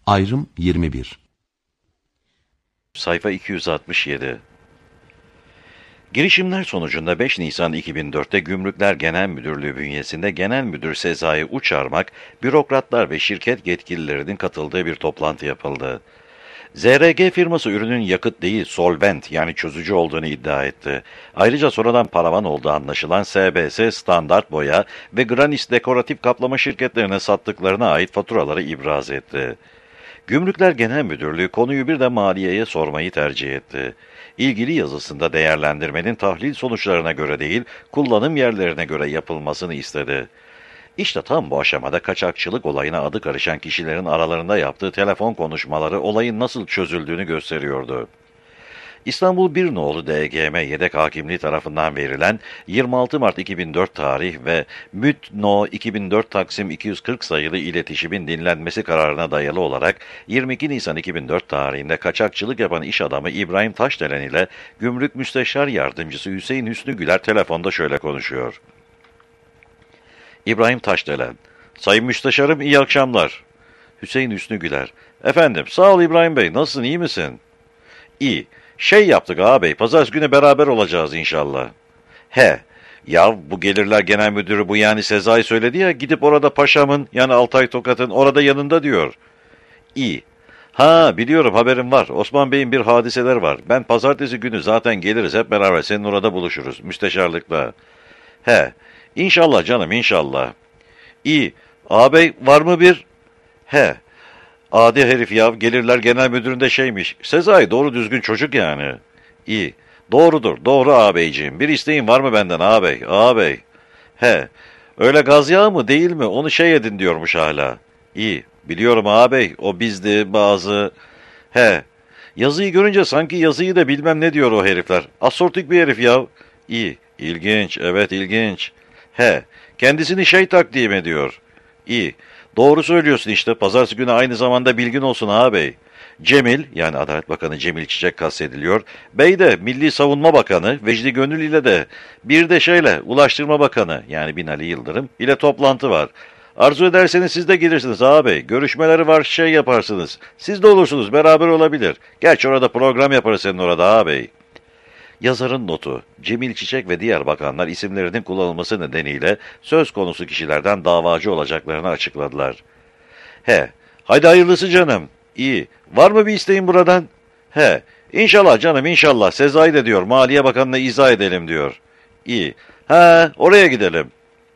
Ayrım 21. Sayfa 267. Girişimler sonucunda 5 Nisan 2004'te Gümrükler Genel Müdürlüğü bünyesinde Genel Müdür Sezai Uçarmak, bürokratlar ve şirket yetkililerinin katıldığı bir toplantı yapıldı. ZRG firması ürünün yakıt değil, solvent yani çözücü olduğunu iddia etti. Ayrıca sonradan paravan olduğu anlaşılan SBS, Standart Boya ve Granis dekoratif kaplama şirketlerine sattıklarına ait faturaları ibraz etti. Gümrükler Genel Müdürlüğü konuyu bir de maliyeye sormayı tercih etti. İlgili yazısında değerlendirmenin tahlil sonuçlarına göre değil, kullanım yerlerine göre yapılmasını istedi. İşte tam bu aşamada kaçakçılık olayına adı karışan kişilerin aralarında yaptığı telefon konuşmaları olayın nasıl çözüldüğünü gösteriyordu. İstanbul 1 nolu DGM Yedek Hakimliği tarafından verilen 26 Mart 2004 tarih ve MÜT No 2004 Taksim 240 sayılı iletişimin dinlenmesi kararına dayalı olarak 22 Nisan 2004 tarihinde kaçakçılık yapan iş adamı İbrahim Taşdelen ile Gümrük Müsteşar Yardımcısı Hüseyin Hüsnü Güler telefonda şöyle konuşuyor. İbrahim Taşdelen: Sayın Müsteşarım, iyi akşamlar. Hüseyin Hüsnü Güler: Efendim, sağ ol İbrahim Bey, nasılsın, iyi misin? İyi. Şey yaptık ağabey, pazartesi günü beraber olacağız inşallah. He, ya bu Gelirler Genel Müdürü bu yani Sezai söyledi ya, gidip orada paşamın yani Altay Tokat'ın orada yanında diyor. İyi. Ha biliyorum, haberim var. Osman Bey'in bir hadiseler var. Ben pazartesi günü zaten geliriz hep beraber senin orada buluşuruz müsteşarlıkla. He, inşallah canım inşallah. İyi. Ağabey var mı bir? He. Adi herif ya, Gelirler Genel Müdürü'nde şeymiş. Sezai doğru düzgün çocuk yani. İyi. Doğrudur, doğru ağabeyciğim. Bir isteğin var mı benden ağabey, ağabey? He. Öyle gaz yağı mı değil mi? Onu şey edin diyormuş hala. İyi. Biliyorum ağabey, o bizdi bazı... He. Yazıyı görünce sanki yazıyı da bilmem ne diyor o herifler. Asortik bir herif ya. İyi. İlginç, evet ilginç. He. Kendisini şey takdim ediyor. İyi. Doğru söylüyorsun işte. Pazartesi günü aynı zamanda bilgin olsun ağabey. Cemil, yani Adalet Bakanı Cemil Çiçek kastediliyor. Bey de Milli Savunma Bakanı Vecdi Gönül ile de bir de şeyle Ulaştırma Bakanı yani Binali Yıldırım ile toplantı var. Arzu ederseniz siz de gelirsiniz ağabey. Görüşmeleri var, şey yaparsınız. Siz de olursunuz, beraber olabilir. Gerçi orada program yaparız senin orada ağabey. Yazarın notu: Cemil Çiçek ve diğer bakanlar isimlerinin kullanılması nedeniyle söz konusu kişilerden davacı olacaklarını açıkladılar. He, haydi hayırlısı canım. İyi, var mı bir isteğin buradan? He, inşallah canım inşallah. Sezai de diyor, Maliye Bakanı'na izah edelim diyor. İyi, he, oraya gidelim.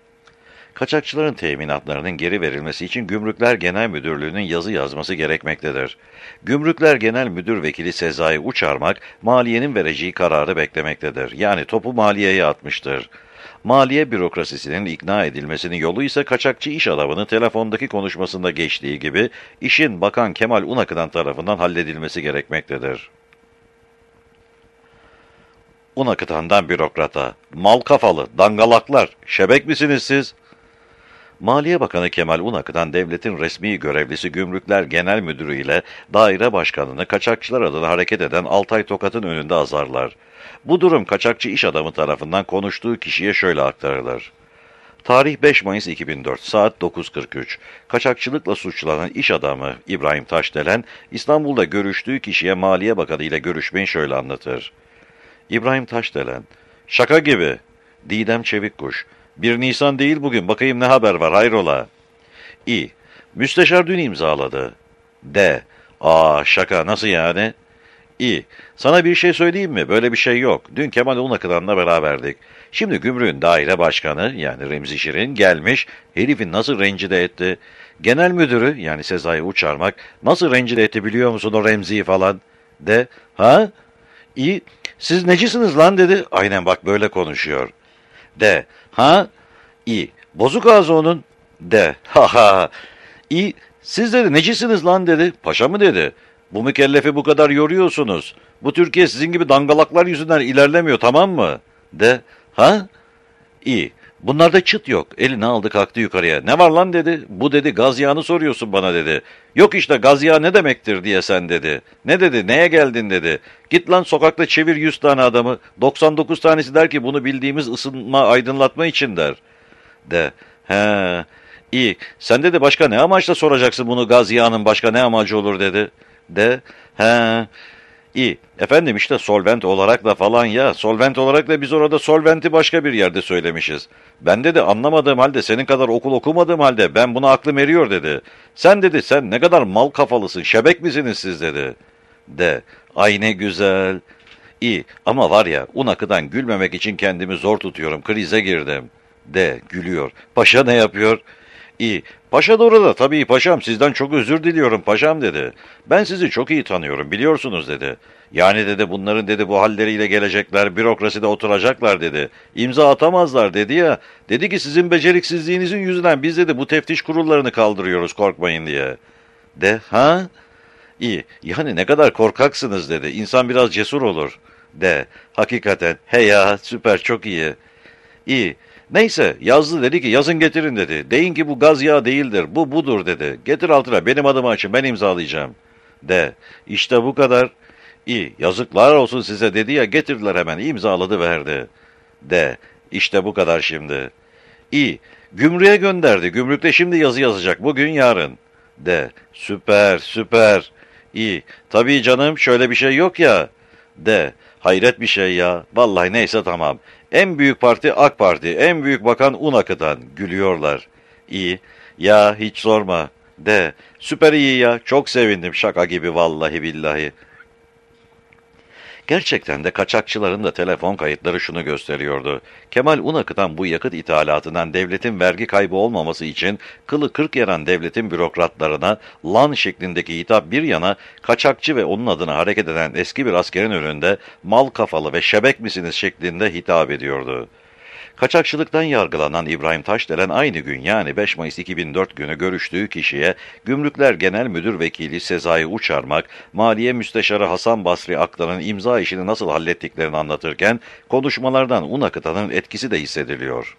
Kaçakçıların teminatlarının geri verilmesi için Gümrükler Genel Müdürlüğü'nün yazı yazması gerekmektedir. Gümrükler Genel Müdür Vekili Sezai Uçarmak, maliyenin vereceği kararı beklemektedir. Yani topu maliyeye atmıştır. Maliye bürokrasisinin ikna edilmesinin yolu ise kaçakçı iş adamının telefondaki konuşmasında geçtiği gibi işin Bakan Kemal Unakıdan tarafından halledilmesi gerekmektedir. Unakıtan'dan bürokrata: Mal kafalı, dangalaklar, şebek misiniz siz? Maliye Bakanı Kemal Unakı'dan devletin resmi görevlisi Gümrükler Genel Müdürü ile daire başkanını kaçakçılar adına hareket eden Altay Tokat'ın önünde azarlar. Bu durum kaçakçı iş adamı tarafından konuştuğu kişiye şöyle aktarılır. Tarih 5 Mayıs 2004, saat 9.43. Kaçakçılıkla suçlanan iş adamı İbrahim Taşdelen, İstanbul'da görüştüğü kişiye Maliye Bakanı ile görüşmeyi şöyle anlatır. İbrahim Taşdelen: Şaka gibi. Didem Çevikkuş: 1 Nisan değil bugün, bakayım ne haber var, hayrola? İ. Müsteşar dün imzaladı. D. Şaka, nasıl yani? İ. Sana bir şey söyleyeyim mi? Böyle bir şey yok. Dün Kemal Unakı'danla beraberdik. Şimdi Gümrük'ün daire başkanı yani Remzi Şirin gelmiş, herifin nasıl rencide etti? Genel müdürü yani Sezai Uçarmak nasıl rencide etti biliyor musun o Remzi'yi falan? D. Ha? İ. Siz necisiniz lan dedi. Aynen bak böyle konuşuyor. D. Ha? İ. Bozuk ağzı onun. D. Ha. İ. Siz dedi necisiniz lan dedi. Paşa mı dedi. Bu mükellefi bu kadar yoruyorsunuz. Bu Türkiye sizin gibi dangalaklar yüzünden ilerlemiyor, tamam mı? De. Ha? İ. Bunlarda çıt yok. Elini aldı kalktı yukarıya. Ne var lan dedi. Bu dedi gaz yağını soruyorsun bana dedi. Yok işte gaz yağı ne demektir diye sen dedi. Ne dedi, neye geldin dedi. Git lan sokakta çevir 100 tane adamı. 99 tanesi der ki bunu bildiğimiz ısınma aydınlatma için der. De. He. İyi, sen dedi başka ne amaçla soracaksın bunu, gaz yağının başka ne amacı olur dedi. De, he, iyi. Efendim işte solvent olarak da falan ya. Solvent olarak da biz orada solventi başka bir yerde söylemişiz. Ben dedi anlamadığım halde, senin kadar okul okumadığım halde ben buna aklım eriyor dedi. Sen dedi, sen ne kadar mal kafalısın, şebek misiniz siz dedi. De, ay ne güzel. İyi ama var ya, un akıdan gülmemek için kendimi zor tutuyorum, krize girdim. De, gülüyor. Paşa ne yapıyor? İyi. Paşa da orada. Tabii paşam, sizden çok özür diliyorum paşam dedi. Ben sizi çok iyi tanıyorum biliyorsunuz dedi. Yani dedi bunların dedi bu halleriyle gelecekler, bürokraside oturacaklar dedi. İmza atamazlar dedi ya. Dedi ki sizin beceriksizliğinizin yüzünden biz dedi bu teftiş kurullarını kaldırıyoruz, korkmayın diye. De, ha? İyi. Yani ne kadar korkaksınız dedi. İnsan biraz cesur olur. De, hakikaten. He ya, süper, çok iyi. İyi. Neyse yazdı, dedi ki yazın getirin dedi. Deyin ki bu gaz yağı değildir, bu budur dedi. Getir altına, benim adımı açın, ben imzalayacağım. De, işte bu kadar. İyi, yazıklar olsun size dedi ya, getirdiler hemen, imzaladı verdi. De, işte bu kadar şimdi. İyi, gümrüğe gönderdi, gümrükte şimdi yazı yazacak, bugün yarın. De, süper süper. İyi, tabii canım, şöyle bir şey yok ya. De, hayret bir şey ya. Vallahi neyse, tamam. En büyük parti AK Parti, en büyük bakan un akıtan. Gülüyorlar. İyi. Ya hiç sorma. De, süper iyi ya. Çok sevindim, şaka gibi vallahi billahi. Gerçekten de kaçakçıların da telefon kayıtları şunu gösteriyordu. Kemal Unakıtan bu yakıt ithalatından devletin vergi kaybı olmaması için kılı kırk yaran devletin bürokratlarına lan şeklindeki hitap bir yana, kaçakçı ve onun adına hareket eden eski bir askerin önünde mal kafalı ve şebek misiniz şeklinde hitap ediyordu. Kaçakçılıktan yargılanan İbrahim Taşdelen aynı gün, yani 5 Mayıs 2004 günü görüştüğü kişiye Gümrükler Genel Müdür Vekili Sezai Uçarmak, Maliye Müsteşarı Hasan Basri Aktan'ın imza işini nasıl hallettiklerini anlatırken konuşmalardan un akıtanın etkisi de hissediliyor.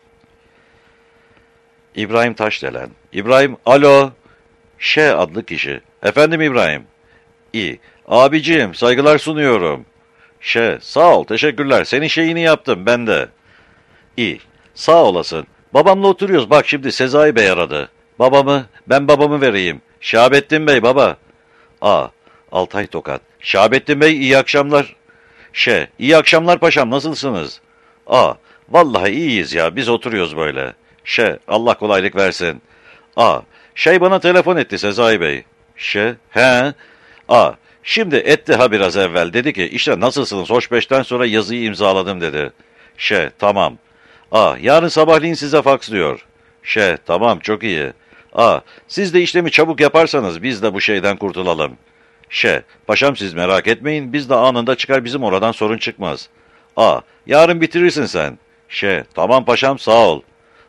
İbrahim Taşdelen. İbrahim, alo. Adlı kişi. Efendim İbrahim. İyi. Abiciğim, saygılar sunuyorum. Sağ ol, teşekkürler. Senin şeyini yaptım, ben de. İyi. Sağ olasın. Babamla oturuyoruz. Bak şimdi Sezai Bey aradı. Ben babamı vereyim. Şahabettin Bey baba. Altay Tokat. Şahabettin Bey, iyi akşamlar. İyi akşamlar paşam, nasılsınız? Aa, vallahi iyiyiz ya, biz oturuyoruz böyle. Allah kolaylık versin. Bana telefon etti Sezai Bey. He. Aa, şimdi etti ha, biraz evvel. Dedi ki işte nasılsınız, hoş beşten sonra yazıyı imzaladım dedi. Tamam. Yarın sabahleyin size faksliyor. Tamam, çok iyi. Siz de işlemi çabuk yaparsanız biz de bu şeyden kurtulalım. Paşam siz merak etmeyin, biz de anında çıkar, bizim oradan sorun çıkmaz. Yarın bitirirsin sen. Tamam paşam, sağ ol.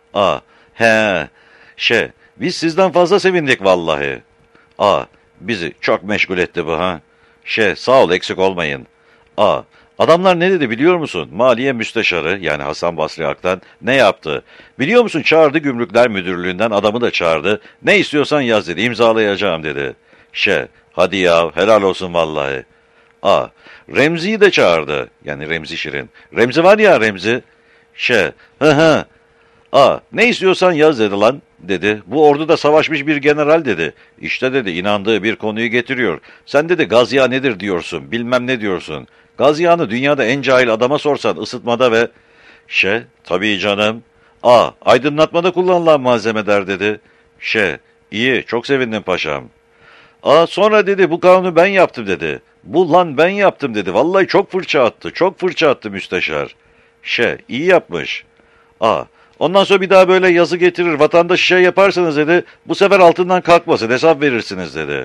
He. Biz sizden fazla sevindik vallahi. Bizi çok meşgul etti bu ha. Sağ ol, eksik olmayın. Adamlar ne dedi biliyor musun? Maliye Müsteşarı, yani Hasan Basri Aktan ne yaptı? Biliyor musun, çağırdı Gümrükler Müdürlüğü'nden adamı da çağırdı. Ne istiyorsan yaz dedi, imzalayacağım dedi. Hadi ya, helal olsun vallahi. Remzi'yi de çağırdı. Yani Remzi Şirin. Remzi var ya, Remzi. Hı hı. Ne istiyorsan yaz dedi lan, dedi. Bu orduda savaşmış bir general dedi. İşte dedi, inandığı bir konuyu getiriyor. Sen dedi gaz yağı nedir diyorsun, bilmem ne diyorsun. Gaz yağını dünyada en cahil adama sorsan ısıtmada ve... Tabii canım. Aydınlatmada kullanılan malzemeler dedi. İyi, çok sevindim paşam. Sonra dedi bu kanunu ben yaptım dedi. Bu lan ben yaptım dedi. Vallahi çok fırça attı, çok fırça attı müsteşar. İyi yapmış. Ondan sonra bir daha böyle yazı getirir, vatandaş yaparsanız dedi, bu sefer altından kalkmasın, hesap verirsiniz dedi.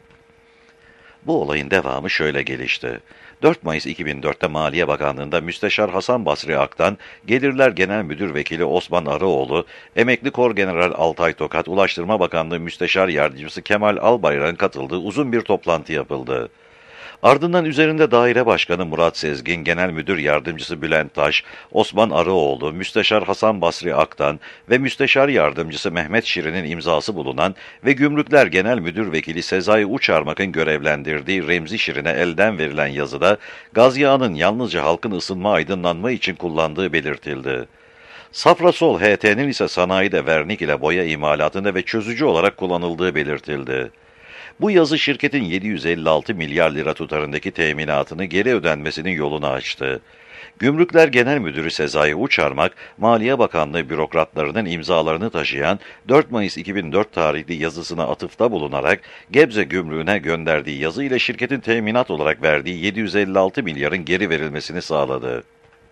Bu olayın devamı şöyle gelişti. 4 Mayıs 2004'te Maliye Bakanlığı'nda Müsteşar Hasan Basri Aktan, Gelirler Genel Müdür Vekili Osman Arıoğlu, Emekli Korgeneral Altay Tokat, Ulaştırma Bakanlığı Müsteşar Yardımcısı Kemal Albayrak'ın katıldığı uzun bir toplantı yapıldı. Ardından üzerinde Daire Başkanı Murat Sezgin, Genel Müdür Yardımcısı Bülent Taş, Osman Arıoğlu, Müsteşar Hasan Basri Aktan ve Müsteşar Yardımcısı Mehmet Şirin'in imzası bulunan ve Gümrükler Genel Müdür Vekili Sezai Uçarmak'ın görevlendirdiği Remzi Şirin'e elden verilen yazıda gaz yağının yalnızca halkın ısınma, aydınlanma için kullandığı belirtildi. Safrasol HT'nin ise sanayide vernik ile boya imalatında ve çözücü olarak kullanıldığı belirtildi. Bu yazı şirketin 756 milyar lira tutarındaki teminatını geri ödenmesinin yolunu açtı. Gümrükler Genel Müdürü Sezai Uçarmak, Maliye Bakanlığı bürokratlarının imzalarını taşıyan 4 Mayıs 2004 tarihli yazısına atıfta bulunarak Gebze Gümrüğü'ne gönderdiği yazı ile şirketin teminat olarak verdiği 756 milyarın geri verilmesini sağladı.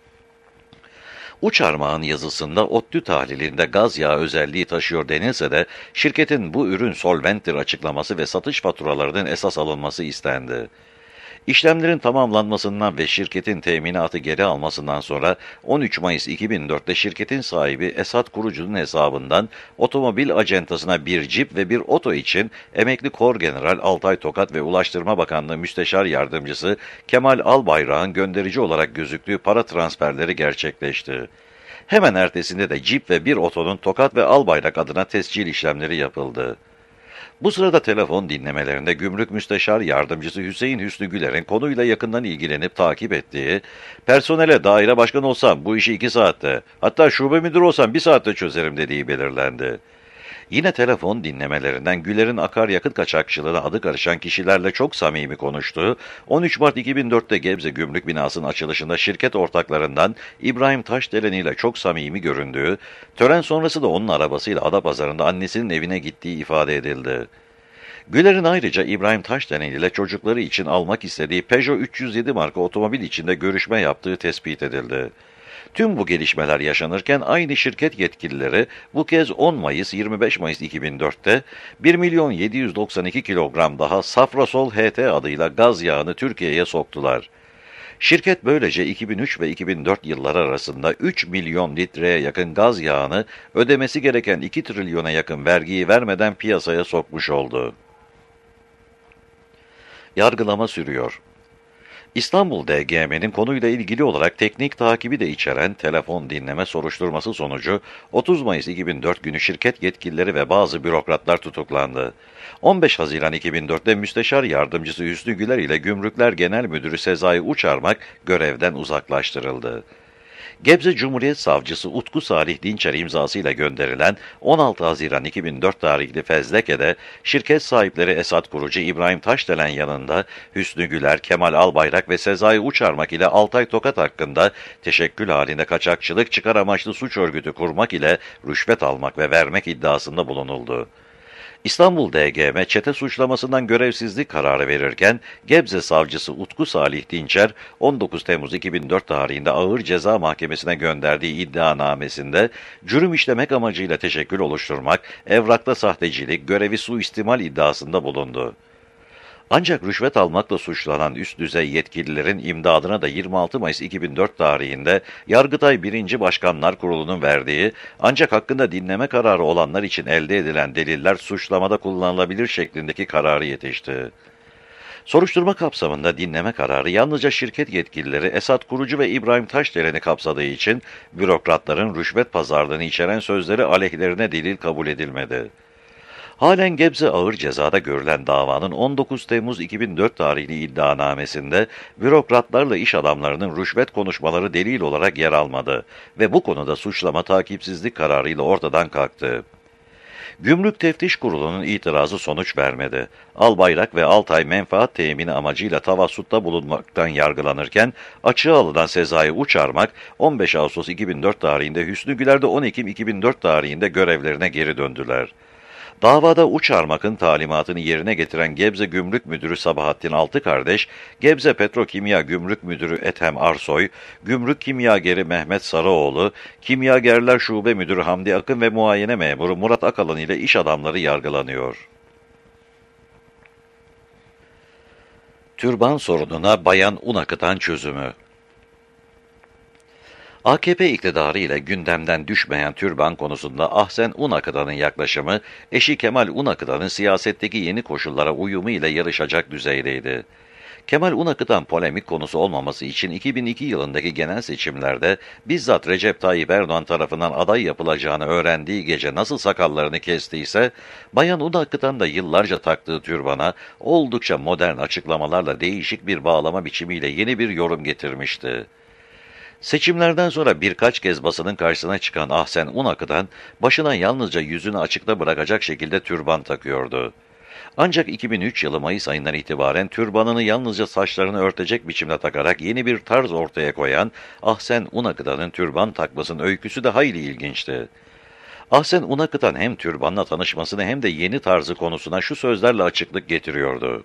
Uçarmağın yazısında ODTÜ tahlilinde gaz yağı özelliği taşıyor denilse de şirketin bu ürün solventtir açıklaması ve satış faturalarının esas alınması istendi. İşlemlerin tamamlanmasından ve şirketin teminatı geri almasından sonra 13 Mayıs 2004'te şirketin sahibi Esat Kurucu'nun hesabından otomobil acentasına bir cip ve bir oto için emekli Korgeneral Altay Tokat ve Ulaştırma Bakanlığı Müsteşar Yardımcısı Kemal Albayrak'ın gönderici olarak gözüktüğü para transferleri gerçekleşti. Hemen ertesinde de cip ve bir otonun Tokat ve Albayrak adına tescil işlemleri yapıldı. Bu sırada telefon dinlemelerinde Gümrük Müsteşar Yardımcısı Hüseyin Hüsnü Güler'in konuyla yakından ilgilenip takip ettiği, personele daire başkanı olsam bu işi 2 saatte, hatta şube müdürü olsam 1 saatte çözerim dediği belirlendi. Yine telefon dinlemelerinden Güler'in akaryakıt kaçakçılığına adı karışan kişilerle çok samimi konuştuğu, 13 Mart 2004'te Gebze Gümrük binasının açılışında şirket ortaklarından İbrahim Taşdelen ile çok samimi göründüğü, tören sonrası da onun arabasıyla Adapazarı'nda annesinin evine gittiği ifade edildi. Güler'in ayrıca İbrahim Taşdelen ile çocukları için almak istediği Peugeot 307 marka otomobil içinde görüşme yaptığı tespit edildi. Tüm bu gelişmeler yaşanırken aynı şirket yetkilileri bu kez 10 Mayıs 25 Mayıs 2004'te 1.792 kilogram daha Safrasol HT adıyla gaz yağını Türkiye'ye soktular. Şirket böylece 2003 ve 2004 yılları arasında 3 milyon litreye yakın gaz yağını ödemesi gereken 2 trilyona yakın vergiyi vermeden piyasaya sokmuş oldu. Yargılama sürüyor. İstanbul DGM'nin konuyla ilgili olarak teknik takibi de içeren telefon dinleme soruşturması sonucu 30 Mayıs 2004 günü şirket yetkilileri ve bazı bürokratlar tutuklandı. 15 Haziran 2004'te Müsteşar Yardımcısı Hüsnü Güler ile Gümrükler Genel Müdürü Sezai Uçarmak görevden uzaklaştırıldı. Gebze Cumhuriyet Savcısı Utku Salih Dinçer imzasıyla gönderilen 16 Haziran 2004 tarihli fezlekede şirket sahipleri Esat Kurucu İbrahim Taşdelen yanında Hüsnü Güler, Kemal Albayrak ve Sezai Uçarmak ile Altay Tokat hakkında teşekkül halinde kaçakçılık çıkar amaçlı suç örgütü kurmak ile rüşvet almak ve vermek iddiasında bulunuldu. İstanbul DGM çete suçlamasından görevsizlik kararı verirken Gebze Savcısı Utku Salih Dinçer 19 Temmuz 2004 tarihinde Ağır Ceza Mahkemesi'ne gönderdiği iddianamesinde cürüm işlemek amacıyla teşekkül oluşturmak, evrakta sahtecilik, görevi suistimal iddiasında bulundu. Ancak rüşvet almakla suçlanan üst düzey yetkililerin imdadına da 26 Mayıs 2004 tarihinde Yargıtay 1. Başkanlar Kurulu'nun verdiği ancak hakkında dinleme kararı olanlar için elde edilen deliller suçlamada kullanılabilir şeklindeki kararı yetişti. Soruşturma kapsamında dinleme kararı yalnızca şirket yetkilileri Esat Kurucu ve İbrahim Taşdelen'i kapsadığı için bürokratların rüşvet pazarlığını içeren sözleri aleyhlerine delil kabul edilmedi. Halen Gebze Ağır Ceza'da görülen davanın 19 Temmuz 2004 tarihli iddianamesinde bürokratlarla iş adamlarının rüşvet konuşmaları delil olarak yer almadı ve bu konuda suçlama takipsizlik kararıyla ortadan kalktı. Gümrük Teftiş Kurulu'nun itirazı sonuç vermedi. Albayrak ve Altay menfaat temini amacıyla tavassutta bulunmaktan yargılanırken açığa alınan Sezai Uçarmak 15 Ağustos 2004 tarihinde Hüsnü Güler de 10 Ekim 2004 tarihinde görevlerine geri döndüler. Davada Uçarmak'ın talimatını yerine getiren Gebze Gümrük Müdürü Sabahattin Altıkardeş, Gebze Petrokimya Gümrük Müdürü Ethem Arsoy, Gümrük Kimyageri Mehmet Sarıoğlu, Kimyagerler Şube Müdürü Hamdi Akın ve Muayene Memuru Murat Akalan ile iş adamları yargılanıyor. Türban sorununa bayan un akıtan çözümü. AKP iktidarı ile gündemden düşmeyen türban konusunda Ahsen Unakıtan'ın yaklaşımı, eşi Kemal Unakıtan'ın siyasetteki yeni koşullara uyumu ile yarışacak düzeydeydi. Kemal Unakıtan polemik konusu olmaması için 2002 yılındaki genel seçimlerde bizzat Recep Tayyip Erdoğan tarafından aday yapılacağını öğrendiği gece nasıl sakallarını kestiyse, Bayan Unakıtan da yıllarca taktığı türbana oldukça modern açıklamalarla değişik bir bağlama biçimiyle yeni bir yorum getirmişti. Seçimlerden sonra birkaç kez basının karşısına çıkan Ahsen Unakı'dan başına yalnızca yüzünü açıkta bırakacak şekilde türban takıyordu. Ancak 2003 yılı Mayıs ayından itibaren türbanını yalnızca saçlarını örtecek biçimde takarak yeni bir tarz ortaya koyan Ahsen Unakı'nın türban takmasının öyküsü de hayli ilginçti. Ahsen Unakı'dan hem türbanla tanışmasını hem de yeni tarzı konusuna şu sözlerle açıklık getiriyordu.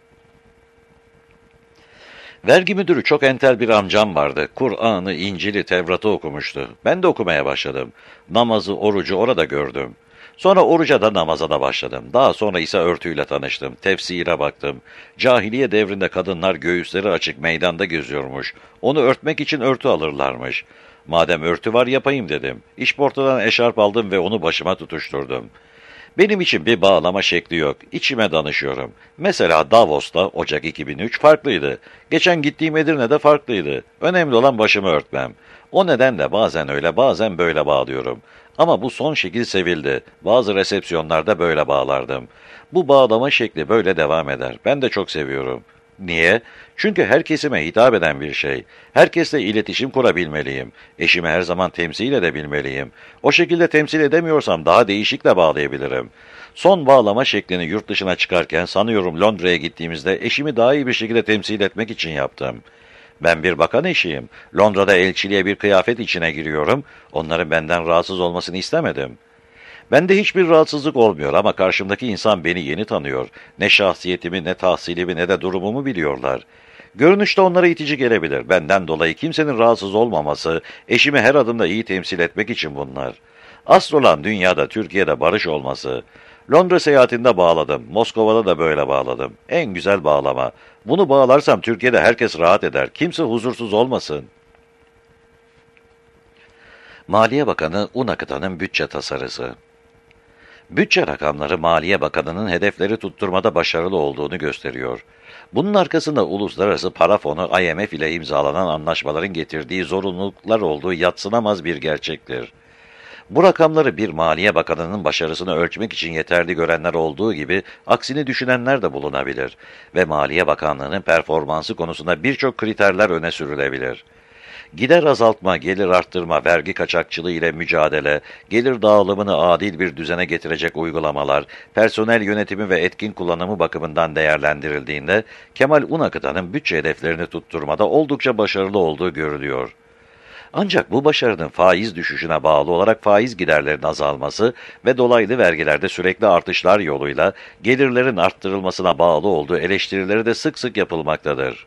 Vergi müdürü çok entel bir amcam vardı. Kur'an'ı, İncil'i, Tevrat'ı okumuştu. Ben de okumaya başladım. Namazı, orucu orada gördüm. Sonra oruca da namaza da başladım. Daha sonra ise örtüyle tanıştım. Tefsire baktım. Cahiliye devrinde kadınlar göğüsleri açık meydanda geziyormuş. Onu örtmek için örtü alırlarmış. Madem örtü var yapayım dedim. İşportadan eşarp aldım ve onu başıma tutuşturdum. Benim için bir bağlama şekli yok. İçime danışıyorum. Mesela Davos'ta Ocak 2003 farklıydı. Geçen gittiğim Edirne'de farklıydı. Önemli olan başımı örtmem. O nedenle bazen öyle bazen böyle bağlıyorum. Ama bu son şekil sevildi. Bazı resepsiyonlarda böyle bağlardım. Bu bağlama şekli böyle devam eder. Ben de çok seviyorum. Niye? Çünkü her kesime hitap eden bir şey. Herkesle iletişim kurabilmeliyim. Eşimi her zaman temsil edebilmeliyim. O şekilde temsil edemiyorsam daha değişikle bağlayabilirim. Son bağlama şeklini yurt dışına çıkarken sanıyorum Londra'ya gittiğimizde eşimi daha iyi bir şekilde temsil etmek için yaptım. Ben bir bakan eşiyim. Londra'da elçiliğe bir kıyafet içine giriyorum. Onların benden rahatsız olmasını istemedim. Bende hiçbir rahatsızlık olmuyor ama karşımdaki insan beni yeni tanıyor. Ne şahsiyetimi, ne tahsilimi, ne de durumumu biliyorlar. Görünüşte onlara itici gelebilir. Benden dolayı kimsenin rahatsız olmaması, eşimi her adımda iyi temsil etmek için bunlar. Asıl olan dünyada, Türkiye'de barış olması. Londra seyahatinde bağladım, Moskova'da da böyle bağladım. En güzel bağlama. Bunu bağlarsam Türkiye'de herkes rahat eder, kimse huzursuz olmasın. Maliye Bakanı Unakıta'nın bütçe tasarısı. Bütçe rakamları Maliye Bakanı'nın hedefleri tutturmada başarılı olduğunu gösteriyor. Bunun arkasında Uluslararası Para Fonu IMF ile imzalanan anlaşmaların getirdiği zorunluluklar olduğu yadsınamaz bir gerçektir. Bu rakamları bir Maliye Bakanı'nın başarısını ölçmek için yeterli görenler olduğu gibi aksini düşünenler de bulunabilir ve Maliye Bakanlığı'nın performansı konusunda birçok kriterler öne sürülebilir. Gider azaltma, gelir arttırma, vergi kaçakçılığı ile mücadele, gelir dağılımını adil bir düzene getirecek uygulamalar, personel yönetimi ve etkin kullanımı bakımından değerlendirildiğinde Kemal Unakıta'nın bütçe hedeflerini tutturmada oldukça başarılı olduğu görülüyor. Ancak bu başarının faiz düşüşüne bağlı olarak faiz giderlerinin azalması ve dolaylı vergilerde sürekli artışlar yoluyla gelirlerin arttırılmasına bağlı olduğu eleştirileri de sık sık yapılmaktadır.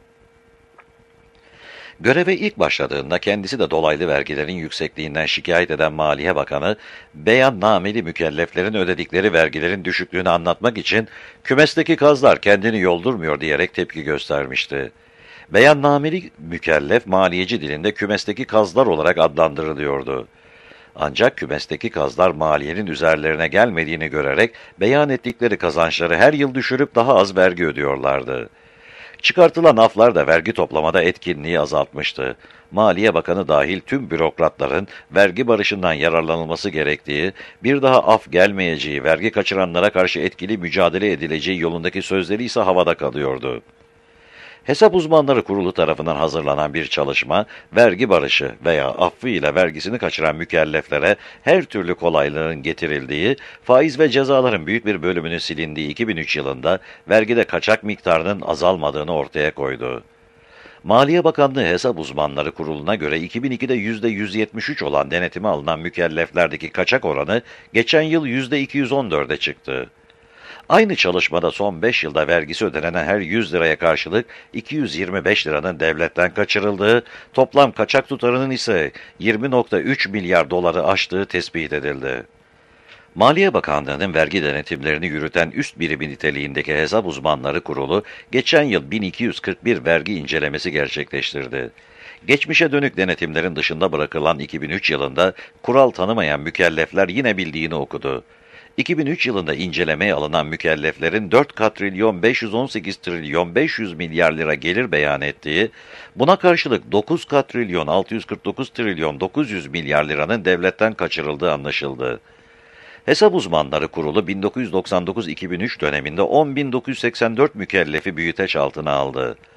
Göreve ilk başladığında kendisi de dolaylı vergilerin yüksekliğinden şikayet eden Maliye Bakanı, beyannameli mükelleflerin ödedikleri vergilerin düşüklüğünü anlatmak için kümesteki kazlar kendini yoldurmuyor diyerek tepki göstermişti. Beyannameli mükellef maliyeci dilinde kümesteki kazlar olarak adlandırılıyordu. Ancak kümesteki kazlar maliyenin üzerlerine gelmediğini görerek beyan ettikleri kazançları her yıl düşürüp daha az vergi ödüyorlardı. Çıkartılan aflar da vergi toplamada etkinliği azaltmıştı. Maliye Bakanı dahil tüm bürokratların vergi barışından yararlanılması gerektiği, bir daha af gelmeyeceği, vergi kaçıranlara karşı etkili mücadele edileceği yolundaki sözleri ise havada kalıyordu. Hesap Uzmanları Kurulu tarafından hazırlanan bir çalışma, vergi barışı veya affı ile vergisini kaçıran mükelleflere her türlü kolaylığın getirildiği, faiz ve cezaların büyük bir bölümünün silindiği 2003 yılında vergide kaçak miktarının azalmadığını ortaya koydu. Maliye Bakanlığı Hesap Uzmanları Kurulu'na göre 2002'de %173 olan denetime alınan mükelleflerdeki kaçak oranı geçen yıl %214'e çıktı. Aynı çalışmada son 5 yılda vergisi ödenen her 100 liraya karşılık 225 liranın devletten kaçırıldığı, toplam kaçak tutarının ise 20,3 milyar doları aştığı tespit edildi. Maliye Bakanlığı'nın vergi denetimlerini yürüten üst birimi niteliğindeki Hesap Uzmanları Kurulu, geçen yıl 1241 vergi incelemesi gerçekleştirdi. Geçmişe dönük denetimlerin dışında bırakılan 2003 yılında kural tanımayan mükellefler yine bildiğini okudu. 2003 yılında incelemeye alınan mükelleflerin 4 katrilyon 518 trilyon 500 milyar lira gelir beyan ettiği, buna karşılık 9 katrilyon 649 trilyon 900 milyar liranın devletten kaçırıldığı anlaşıldı. Hesap Uzmanları Kurulu 1999-2003 döneminde 10.984 mükellefi büyüteç altına aldı.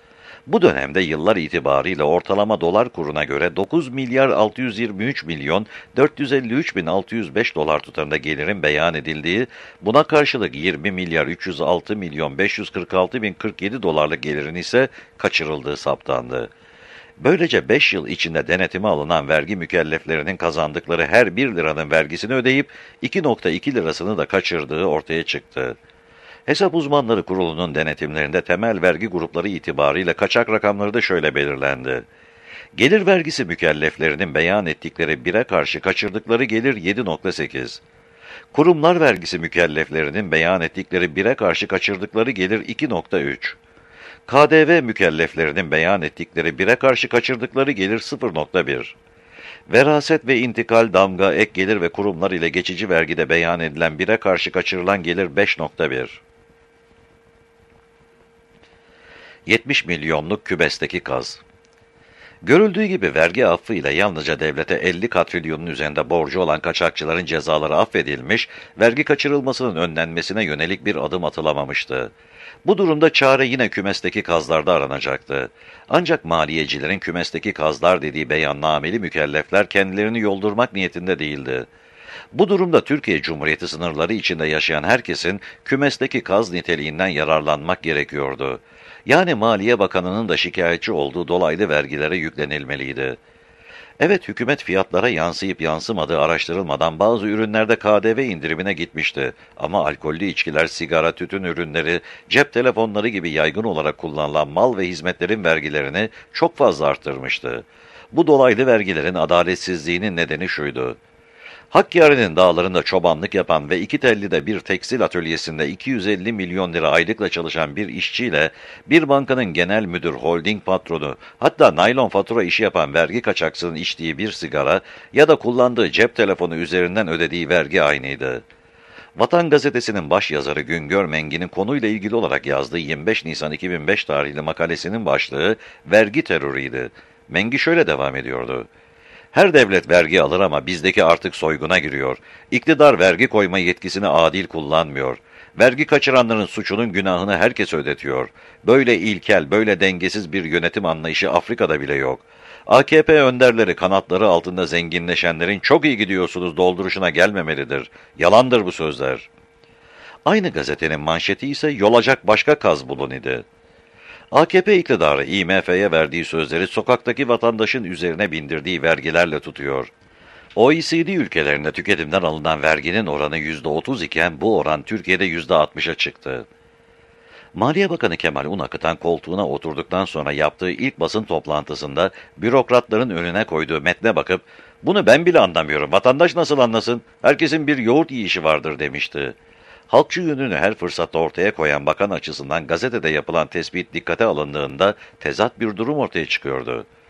Bu dönemde yıllar itibariyle ortalama dolar kuruna göre 9 milyar 623 milyon 453 bin 605 dolar tutarında gelirin beyan edildiği, buna karşılık 20 milyar 306 milyon 546 bin 47 dolarlık gelirin ise kaçırıldığı saptandı. Böylece 5 yıl içinde denetime alınan vergi mükelleflerinin kazandıkları her 1 liranın vergisini ödeyip 2,2 lirasını da kaçırdığı ortaya çıktı. Hesap Uzmanları Kurulu'nun denetimlerinde temel vergi grupları itibariyle kaçak rakamları da şöyle belirlendi. Gelir vergisi mükelleflerinin beyan ettikleri bire karşı kaçırdıkları gelir 7,8. Kurumlar vergisi mükelleflerinin beyan ettikleri bire karşı kaçırdıkları gelir 2,3. KDV mükelleflerinin beyan ettikleri bire karşı kaçırdıkları gelir 0,1. Veraset ve intikal, damga, ek gelir ve kurumlar ile geçici vergide beyan edilen bire karşı kaçırılan gelir 5,1. 70 milyonluk kübesteki kaz. Görüldüğü gibi vergi affıyla yalnızca devlete 50 katrilyonun üzerinde borcu olan kaçakçıların cezaları affedilmiş, vergi kaçırılmasının önlenmesine yönelik bir adım atılamamıştı. Bu durumda çare yine kümesteki kazlarda aranacaktı. Ancak maliyecilerin kümesteki kazlar dediği beyannameli mükellefler kendilerini yoldurmak niyetinde değildi. Bu durumda Türkiye Cumhuriyeti sınırları içinde yaşayan herkesin kümesteki kaz niteliğinden yararlanmak gerekiyordu. Yani Maliye Bakanı'nın da şikayetçi olduğu dolaylı vergilere yüklenilmeliydi. Evet, hükümet fiyatlara yansıyıp yansımadığı araştırılmadan bazı ürünlerde KDV indirimine gitmişti. Ama alkollü içkiler, sigara, tütün ürünleri, cep telefonları gibi yaygın olarak kullanılan mal ve hizmetlerin vergilerini çok fazla arttırmıştı. Bu dolaylı vergilerin adaletsizliğinin nedeni şuydu. Hakkari'nin dağlarında çobanlık yapan ve İkitelli'de bir tekstil atölyesinde 250 milyon lira aylıkla çalışan bir işçiyle bir bankanın genel müdür, holding patronu, hatta naylon fatura işi yapan vergi kaçakçısının içtiği bir sigara ya da kullandığı cep telefonu üzerinden ödediği vergi aynıydı. Vatan Gazetesi'nin başyazarı Güngör Mengi'nin konuyla ilgili olarak yazdığı 25 Nisan 2005 tarihli makalesinin başlığı vergi terörüydü. Mengi şöyle devam ediyordu. Her devlet vergi alır ama bizdeki artık soyguna giriyor. İktidar vergi koyma yetkisini adil kullanmıyor. Vergi kaçıranların suçunun günahını herkes ödetiyor. Böyle ilkel, böyle dengesiz bir yönetim anlayışı Afrika'da bile yok. AKP önderleri kanatları altında zenginleşenlerin çok iyi gidiyorsunuz dolduruşuna gelmemelidir. Yalandır bu sözler. Aynı gazetenin manşeti ise yolacak başka kaz bulun idi. AKP iktidarı IMF'ye verdiği sözleri sokaktaki vatandaşın üzerine bindirdiği vergilerle tutuyor. OECD ülkelerinde tüketimden alınan verginin oranı %30 iken bu oran Türkiye'de %60'a çıktı. Maliye Bakanı Kemal Unakıtan koltuğuna oturduktan sonra yaptığı ilk basın toplantısında bürokratların önüne koyduğu metne bakıp "Bunu ben bile anlamıyorum, vatandaş nasıl anlasın? Herkesin bir yoğurt yiyişi vardır." demişti. Halkçı yönünü her fırsatta ortaya koyan bakan açısından gazetede yapılan tespit dikkate alındığında tezat bir durum ortaya çıkıyordu.